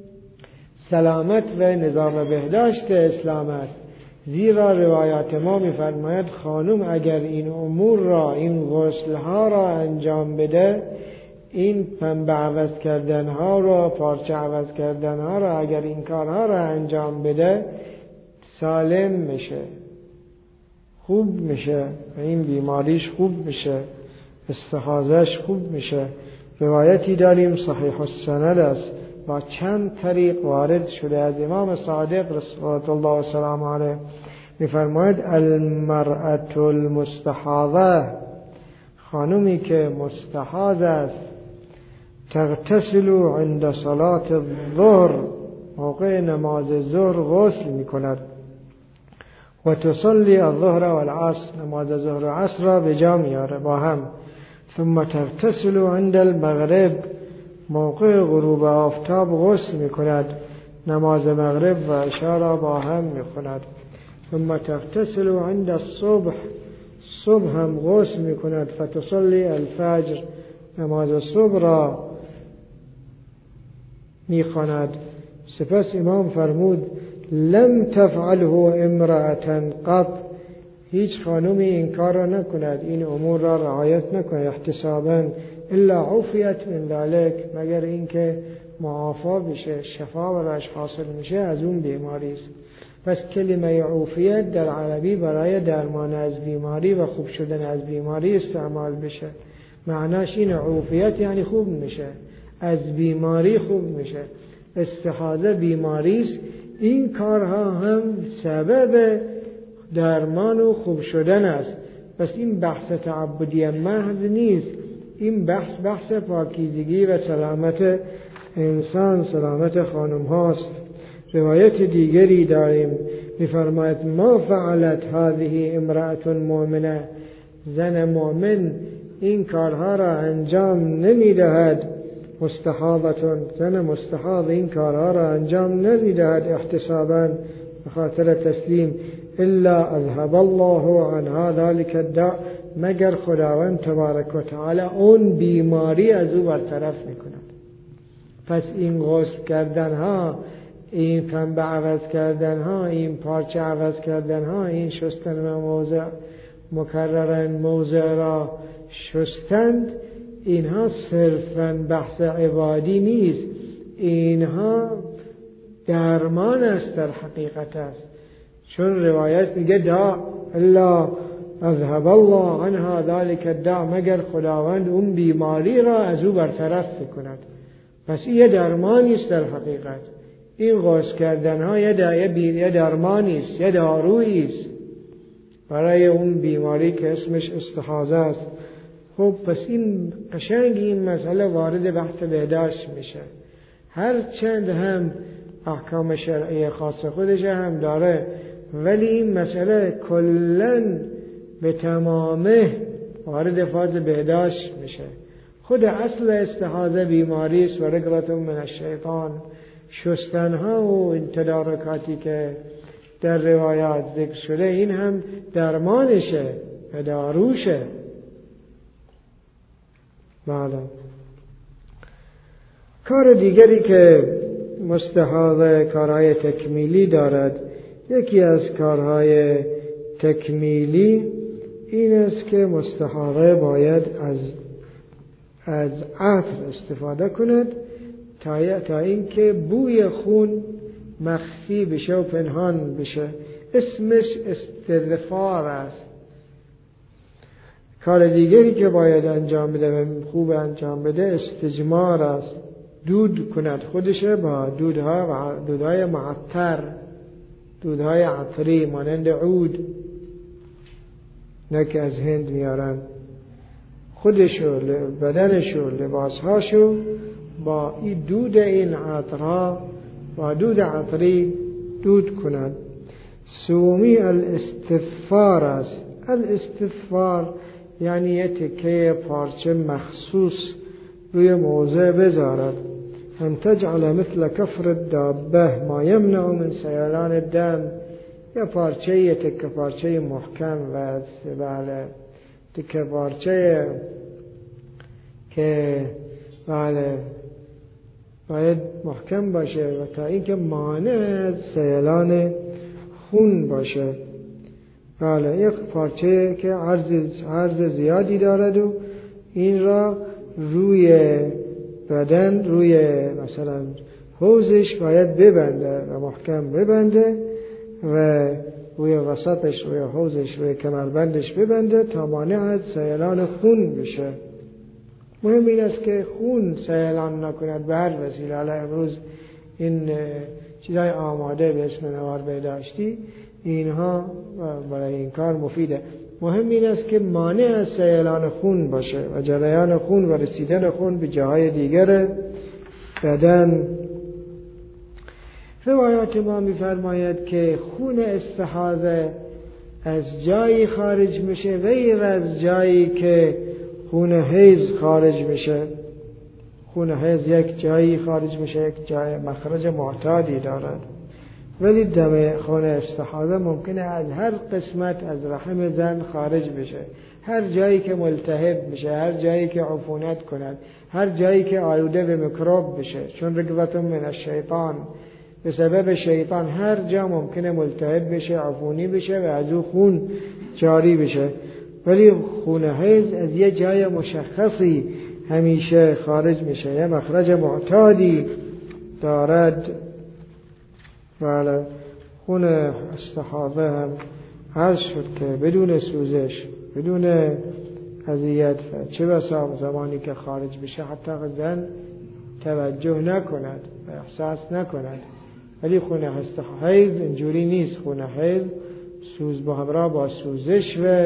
سلامت و نظام بهداشت اسلام است. زیرا روایات ما می‌فرماید خانم اگر این امور را، این غسل‌ها را انجام بده، این پنبه عوض کردن‌ها را، پارچه عوض کردن‌ها را، اگر این کارها را انجام بده، سالم میشه، خوب میشه و این بیماریش خوب میشه، استحاضه‌اش خوب میشه. روایتی داریم صحیح السند است با چند طریق وارد شده از امام صادق رضوان الله و سلام علیه، می‌فرماید المرأة المستحاضه، خانومی که مستحاض است، تغتسل عند صلاة الظهر، موقع نماز ظهر غسل می‌کند، و تصلی الظهر و العصر، نماز ظهر و عصر را به جا میاره با هم. ثم تغتسل عند المغرب، موقع غروب آفتاب غسل می‌کند، نماز مغرب و عشا را با هم می‌خواند. ثم تغتسل عند الصبح، صبح هم غسل می‌کند، فتصلی الفجر، نماز صبح را می‌خواند. سپس امام فرمود لم تفعله امرأة قط، هیچ خانومی این کار را نکند، این امور را رعایت نکند احتساباً، الا عفیت من ذلك، مگر اینکه معافا بشه، شفا براش حاصل میشه از اون بیماری است. پس کلمه عفیت در عربی برای درمان از بیماری و خوب شدن از بیماری استعمال بشه. معناش این عفیت یعنی خوب میشه، از بیماری خوب میشه. استحاضه بیماری است، این کارها هم سبب درمان و خوب شدن است. پس این بحث تعبدی محض نیست، این بحث بحث پاکیزگی و سلامت انسان، سلامت خانم هاست. روایت دیگری داریم می‌فرماید ما فعلت هذه امرأة مؤمنه، زن مؤمن این کارها را انجام نمی‌دهد، مستحاضة، زن مستحاض این کارها را انجام نمی‌دهد احتساباً، به خاطر تسلیم الا اذهب الله عنها ذلك الداء، مگر خداوند تبارک و تعالی اون بیماری از او برطرف میکند. پس این غسل کردن ها، این پنبه عوض کردن ها، این پارچه عوض کردن ها، این شستن و موضع مکررن موضع را شستند، اینها صرفاً بحث عبادی نیست، اینها درمان است در حقیقت است. چون روایت میگه دا الا اذهب الله عنها ذلك الداء، مگر خداوند اون بیماری را از او برطرف کند. پس این یه درمانی است در حقیقت. این غسل کردن ها یه درمانی است، یه دارویی است برای اون بیماری که اسمش استحاضه است. خب پس این قشنگ این مسئله وارد بحث بهداشت میشه. هر چند هم احکام شرعی خاص خودش هم داره، ولی این مسئله کلن به تمامه وارد فاز بهداشت میشه. خود اصل استحاضه بیماری است و رگلتون من الشیطان، شستنها و این تدارکاتی که در روایات ذکر شده این هم درمانشه و داروشه. بله. کار دیگری که مستحاضه کارهای تکمیلی دارد، یکی از کارهای تکمیلی این است که مستحاضه باید از از عطر استفاده کند تا تا اینکه بوی خون مخفی بشه و پنهان بشه. اسمش استغفار است. کار دیگری که باید انجام بده و خوب انجام بده استجمار است. دود کند خودشه با دودها و دودهای معطر، دودهای عطری مانند عود، نه که از هند میارن، خودشو، بدنشو، لباسهاشو با این دود این عطرها، با دود عطری دود کند. سومی الاستغفار است. الاستغفار یعنی یه تکه پارچه مخصوص روی موضع بذارد. ان تجعل مثل کفر الدابه ما یمنع من سیلان الدم، یه پارچه، یه تکه پارچه محکم و بله تکه پارچه که بله باید محکم باشه و تا اینکه مانع از سیلان خون باشه. بله یک پارچه که عرض عرض زیادی دارد و این را روی بدن، روی مثلا حوزش باید ببنده و محکم ببنده و روی وسطش، روی حوزش، روی کمربندش ببنده تا مانع از سیلان خون بشه. مهم این است که خون سیلان نکند به هر وسیله. حالا امروز این چیزای آماده به اسم نوار بهداشتی اینها برای این کار مفیده. مهم این است که مانع از سیلان خون باشه و جریان خون و رسیدن خون به جاهای دیگر بدن. روایات ما می‌فرماید که خون استحاضه از جایی خارج میشه غیر از جایی که خون حیض خارج میشه. خون حیض یک جایی خارج میشه، یک جای مخرج معتادی دارد، ولی دم خون استحاضه ممکنه از هر قسمت از رحم زن خارج بشه. هر جایی که ملتهب بشه، هر جایی که عفونت کند، هر جایی که آلوده به میکروب بشه، چون رگبتون من الشیطان، به سبب شیطان هر جا ممکنه ملتهب بشه، عفونی بشه و از او خون جاری بشه. ولی خون حیض از یه جای مشخصی همیشه خارج میشه، یه مخرج معتادی دارد. بله. خون استحاضه هم عرض شد که بدون سوزش، بدون اذیت، چه بسا زمانی که خارج بشه حتی زن توجه نکند و احساس نکند. ولی خون حیض اینجوری نیست. خون حیض سوز با همراه با سوزش و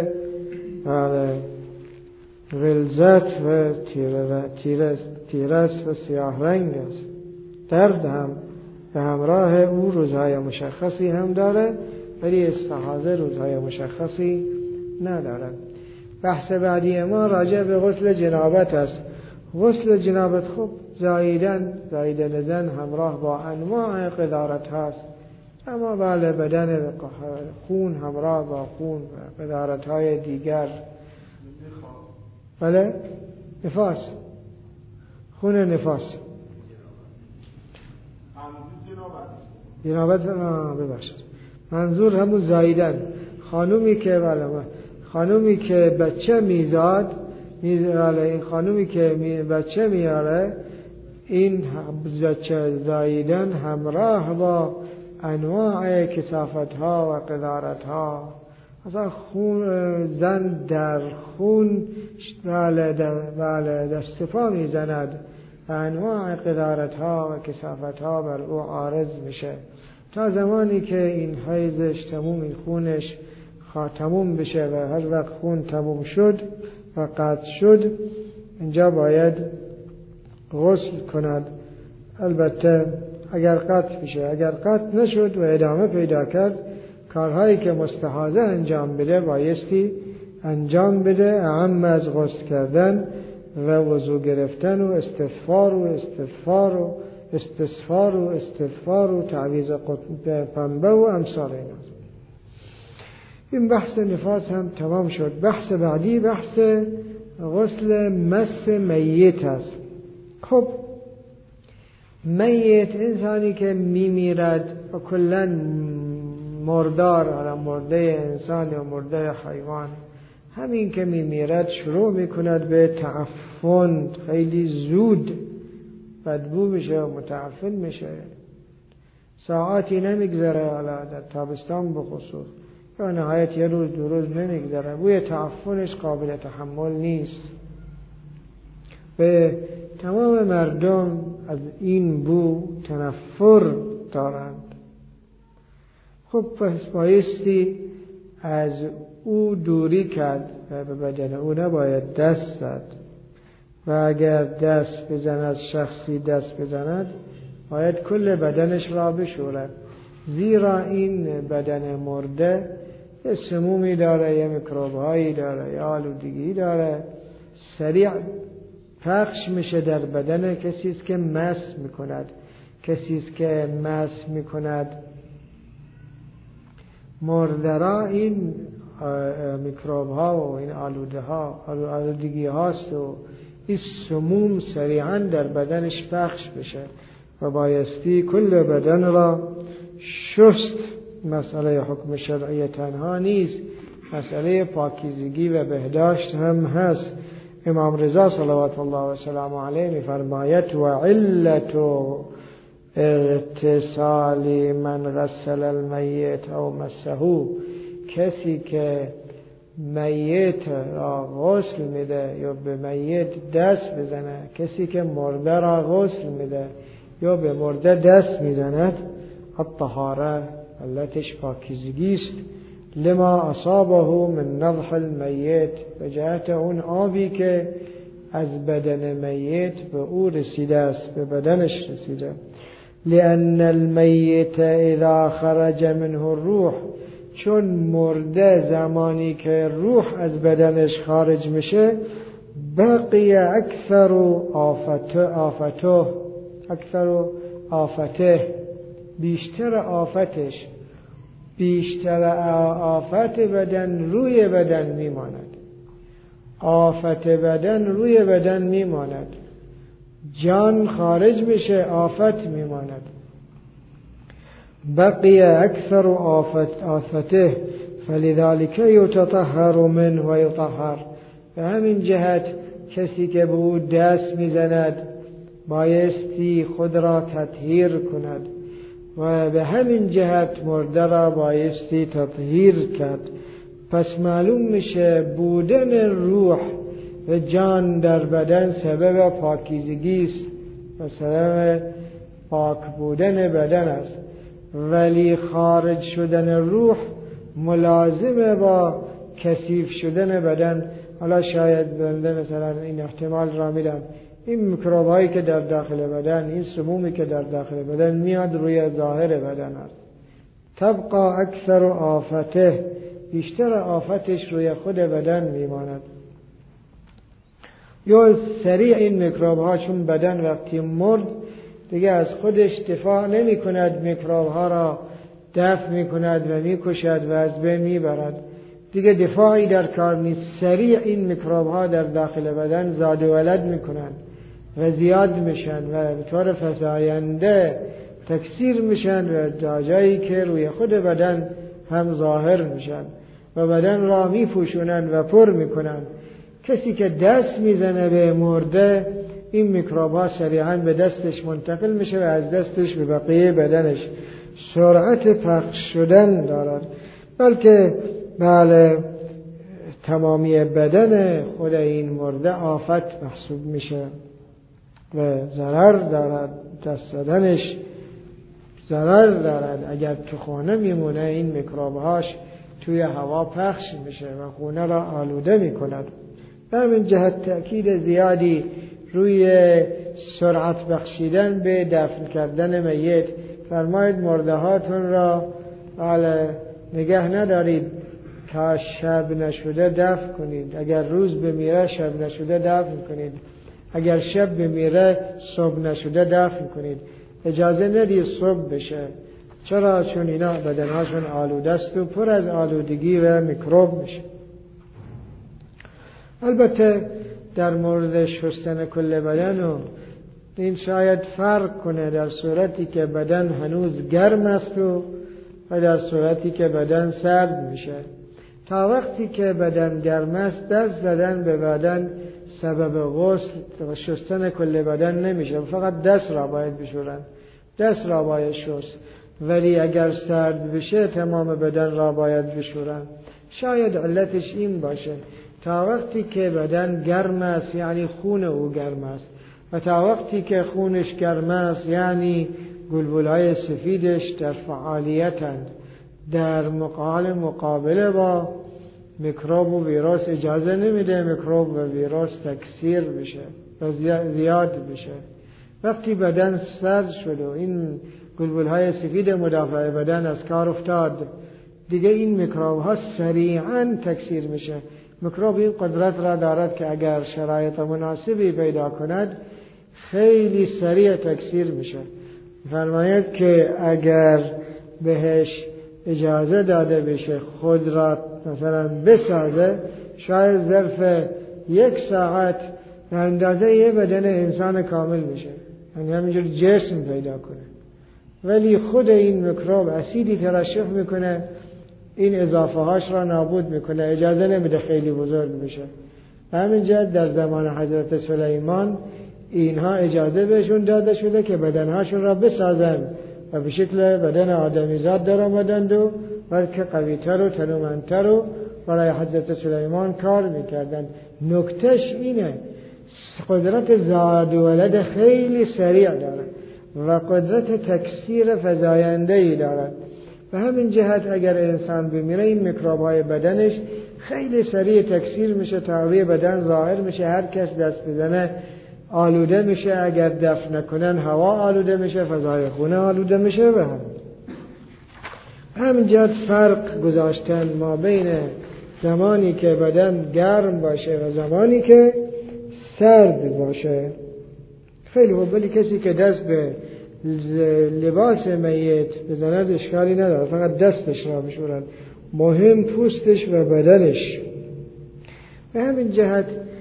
غلظت و تیرس و سیاه رنگ است. درد هم به همراه او روزهای مشخصی هم داره، ولی استحاضه روزهای مشخصی نداره. بحث بعدی ما راجع به غسل جنابت است. غسل جنابت خب زاییدن زاییدن زن همراه با انواع قذارت هست. اما بله بدن خون همراه با خون و قدرت‌های دیگر، بله نفاس، خون نفاس، جنابت ببخشید، منظور همون زاییدن. خانومی که بله خانومی که بچه میزاد میزاره، این خانومی که می بچه میاره، این بچه زاییدن همراه با انواع کثافت ها و قذارت ها. مثلا خون زن در خون بله دست پا میزند و انواع قذارت ها و کثافت ها بر او عارض میشه تا زمانی که این حیضش تموم، این خونش تموم بشه و هر وقت خون تموم شد و قطع شد اینجا باید غسل کند. البته اگر قطع بشه، اگر قطع نشد و ادامه پیدا کرد، کارهایی که مستحاضه انجام بده بایستی انجام بده، اهم از غسل کردن و وضو گرفتن و استغفار و استغفار و استغفار و استغفار و تعویض پنبه و امثال اینا. این بحث نفاس هم تمام شد. بحث بعدی بحث غسل مس میت است. خب میت انسانی که میمیرد و کلا مردار، حالا مرده انسان یا مرده حیوان، همین که میمیرد شروع میکند به تعفن، خیلی زود بدبو میشه و متعفن میشه، ساعتی نمیگذره، حالا در تابستان بخصوص یا نهایت یه روز دو روز نمیگذره، بوی تعفنش قابل تحمل نیست. به تمام مردم از این بو تنفر دارند. خب پس بایستی از او دوری کرد و به بدن او نباید دست زد و اگر دست بزند، شخصی دست بزند، باید کل بدنش را بشورد، زیرا این بدن مرده یه سمومی داره، یه میکروب‌هایی داره، یه آلودگی داره، سریع پخش میشه در بدن کسی است که مس میکند. کسی است که مس میکند مرده را این میکروب ها و این آلوده ها آلودگی هاست و این سموم سریعا در بدنش پخش بشه و بایستی کل بدن را شست. مسئله حکم شرعی تنها نیست، مسئله پاکیزگی و بهداشت هم هست. امام رضا صلوات الله و سلام علیه می‌فرماید و علت اغتسال من غسل المیت او مسحو، کسی که میت را غسل میده یا به میت دست بزنه، کسی که مرده را غسل میده یا به مرده دست میزند، الطهاره علتش پاکیزگی است، لما اصابه من نضح المیت، به جهت اون آبی که از بدن میت به او رسیده است، به بدنش رسیده. لأن المیت اذا خرج منه الروح، چون مرده زمانی که روح از بدنش خارج میشه، بقی اکثر آفته آفته اکثر آفته بیشتر آفتش بیشتر آفت بدن روی بدن میماند. آفت بدن روی بدن میماند، جان خارج میشه، آفت میماند. بقی اکثر آفت آفته فلذلك یتطهر منه و یطهر. به همین جهت کسی که به او دست میزند بایستی خود را تطهیر کند و به همین جهت مرده را بایستی تطهیر کرد. پس معلوم میشه بودن روح و جان در بدن سبب پاکیزگی است و سبب پاک بودن بدن است، ولی خارج شدن روح ملازم با کثیف شدن بدن. حالا شاید بنده مثلا این احتمال را میدم، این میکروبایی که در داخل بدن، این سمومی که در داخل بدن میاد روی ظاهر بدن است، تبقى اکثر آفته، بیشتر آفتش روی خود بدن میماند. یا سریع این میکروب ها، چون بدن وقتی مرد دیگه از خودش دفاع نمی کند، میکروب ها را دفع میکند و میکشد و از بین میبرد. دیگه دفاعی در کار نیست. سریع این میکروب ها در داخل بدن زاد و ولد میکنند و زیاد میشن و به طور فزاینده تکثیر میشن و تا جایی که روی خود بدن هم ظاهر میشن و بدن را میپوشونن و پر میکنن. کسی که دست میزنه به مرده، این میکروب ها سریعا به دستش منتقل میشه و از دستش به بقیه بدنش سرعت پخش شدن دارد. بلکه بله تمامی بدن خود این مرده آفت محسوب میشه و ضرر دارد. دست زدنش ضرر دارد. اگر تو خونه میمونه این میکروب هاش توی هوا پخش میشه و خونه را آلوده میکند. در این جهت تأکید زیادی روی سرعت بخشیدن به دفن کردن میت. فرماید مرده هاتون را بله نگه ندارید تا شب نشده دفن کنید. اگر روز بمیره شب نشده دفن کنید. اگر شب بمیره صبح نشده دفن کنید. اجازه ندید صبح بشه. چرا؟ چون اینا بدنهاشون آلوده است و پر از آلودگی و میکروب میشه. البته در مورد شستن کل بدن و این شاید فرق کنه در صورتی که بدن هنوز گرم است و و در صورتی که بدن سرد میشه. تا وقتی که بدن گرم است دست زدن به بدن سبب غسل و شستن کل بدن نمیشه. فقط دست را باید بشورن. دست را باید شست. ولی اگر سرد بشه تمام بدن را باید بشورن. شاید علتش این باشه تا وقتی که بدن گرم است یعنی خون او گرم است و تا وقتی که خونش گرم است یعنی گلبولهای سفیدش در فعالیتند، در مقابل مقابله با میکروب و ویروس اجازه نمیده میکروب و ویروس تکثیر بشه و زیاد بشه. وقتی بدن سرد شد و این گلبولهای سفید مدافع بدن از کار افتاد، دیگه این میکروب ها سریعا تکثیر میشه. میکروب این قدرت را دارد که اگر شرایط مناسبی پیدا کند خیلی سریع تکثیر میشه. فرماید که اگر بهش اجازه داده بشه خود را مثلا بسازه، شاید ظرف یک ساعت به اندازه یه بدن انسان کامل میشه، یعنی همینجور جسم پیدا کنه. ولی خود این میکروب اسیدی ترشح میکنه، این اضافه هاش را نابود میکنه، اجازه نمیده خیلی بزرگ بشه. همین جهت در زمان حضرت سلیمان اینها اجازه بهشون داده شده که بدنهاشون را بسازن و به شکل بدن آدمیزاد در آمدند و بلکه قویتر و تنومندتر و برای حضرت سلیمان کار میکردن. نکتهش اینه قدرت زاد و ولد خیلی سریع داره و قدرت تکثیر فزاینده‌ای دارد. به همین جهت اگر انسان بمیره این میکروب‌های بدنش خیلی سریع تکثیر میشه، تاوی بدن ظاهر میشه، هر کس دست بزنه آلوده میشه، اگر دفن نکنن هوا آلوده میشه، فضای خونه آلوده میشه. به هم همین جهت فرق گذاشتن ما بین زمانی که بدن گرم باشه و زمانی که سرد باشه خیلی خوب. ولی کسی که دست به لباس میت بزند اشکالی نداره، فقط دستش را بشورن، مهم پوستش و بدنش. به همین جهت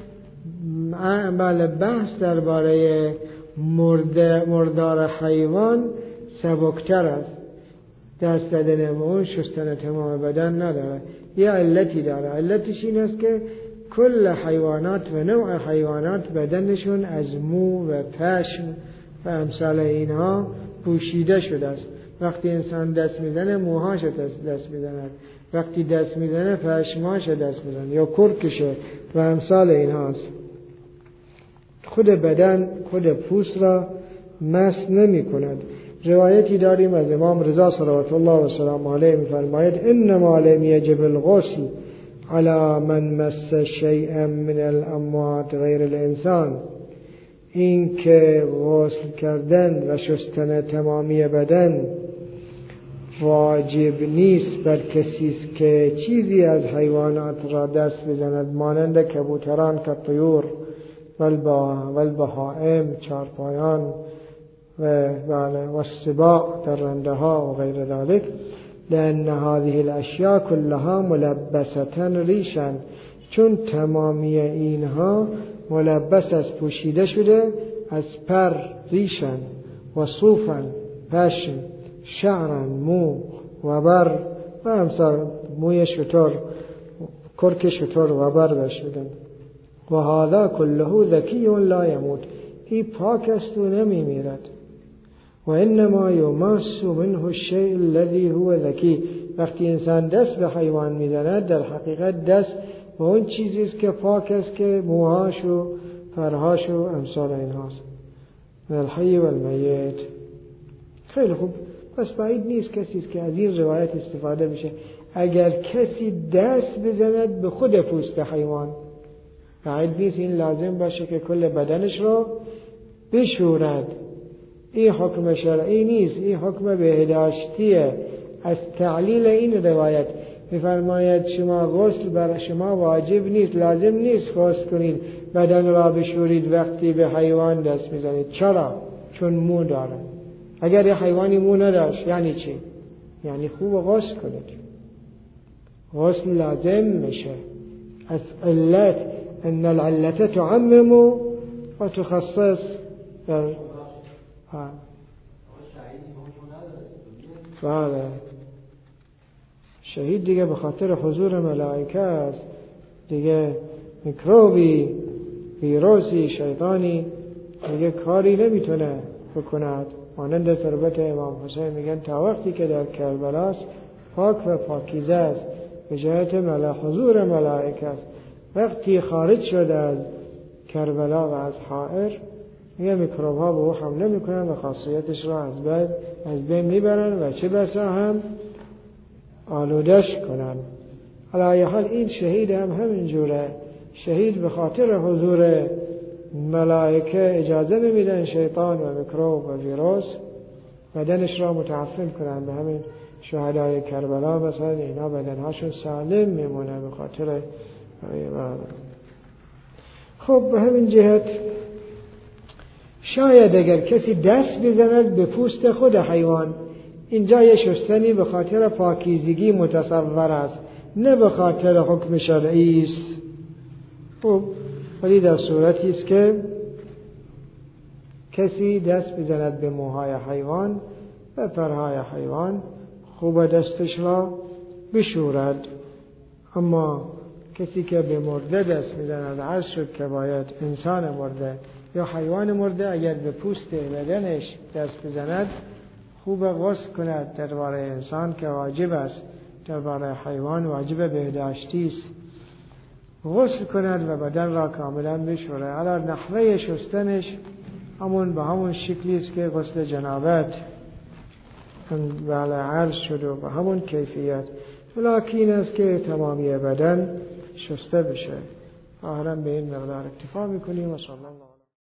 بله بحث درباره مرده مردار حیوان سبکتر است. دست زدن به اون شستن تمام بدن نداره، یه علتی داره. علتش این است که کل حیوانات و نوع حیوانات بدنشون از مو و پشم و امثال اینها پوشیده شده است. وقتی انسان دست میزنه موهاش دست میزنه، وقتی دست میزنه پشماش دست میزنه یا کرکشه و امثال اینهاست. خود بدن خود پوست را مس نمی کند. روایتی داریم از امام رضا صلوات الله و سلام علیه می‌فرماید انما لم یجب الغسل على من مس شیئا من الاموات غیر الانسان. این که غسل کردن و شستن تمامی بدن واجب نیست بر کسی است که چیزی از حیوانات را دست بزند، مانند کبوتران که طیور والبهائم چارپایان و بله و سباع در رنده ها و غیر ذلک. لأن هذه الاشیاء كلها ملبسة ریشا، چون تمامی اینها ملبس از پوشیده شده از پر، ریشن و صوفا پشم، شعرا مو و بر و امثال موی شتر، کرک شتر و بر بشودن. و هذا كله ذکی لا يموت، این پاک است و نمی میرد. و انما یماس منه الشیء الذي هو ذکی، وقتی انسان دست به حیوان میزند در حقیقت دست و اون چیزی است که پاک است که موهاش و پرهاش و امثال اینهاست. من الحی و المیت. خیلی خوب، پس بعید نیست کسی که از این روایت استفاده بشه. اگر کسی دست بزند به خود پوست حیوان، بعید نیست این لازم باشه که کل بدنش رو بشورد. این حکم شرعی نیست، این حکم بهداشتیه. از تعلیل این روایت می‌فرماید شما غسل برای شما واجب نیست، لازم نیست غسل کنید، بدن را بشورید وقتی به حیوان دست میزنید. چرا؟ چون مو داره. اگر یه حیوانی مو نداشت یعنی چی؟ یعنی خوب غسل کنید. غسل لازم میشه از علت، ان العلت تعمم و تخصص. بله، شهید دیگه به خاطر حضور ملائکه است دیگه، میکروبی، ویروسی، شیطانی دیگه کاری نمیتونه بکند. مانند تربت امام حسین میگن تا وقتی که در کربلاست پاک و پاکیزه است به جهت ملا حضور ملائکه است. وقتی خارج شده از کربلا و از حائر میگه میکروب ها به او حمله میکنن و خاصیتش را از بین از بین میبرن و چه بسا هم آلودش کنن. علی حال این شهید هم همین جوره. شهید به خاطر حضور ملائکه اجازه نمیدن شیطان و میکروب و ویروس بدنش را متعفن کنن. به همین شهدای کربلا مثلا اینا بدنهاشون سالم میمونه به خاطر. خب به همین جهت شاید اگر کسی دست بزند به پوست خود حیوان، اینجا یه شستنی به خاطر پاکیزگی متصور است، نه به خاطر حکم شرعی است. خب ولی در صورتی است که کسی دست بزند به موهای حیوان و پرهای حیوان، خوب دستش را بشورد. اما کسی که به مرده دست میزند، عرض شد که باید انسان مرده یا حیوان مرده اگر به پوست بدنش دست بزند خوب غسل کند درباره انسان که واجب است، درباره حیوان واجب بهداشتی است. غسل کند و بدن را کاملا بشوره. علی نحوه شستنش همون به همون شکلی است که غسل جنابت بله عرض شد و به همون کیفیت، ولیکن این است که تمامی بدن شسته بشه. آخرا به این مقدار اکتفا میکنیم و صلی الله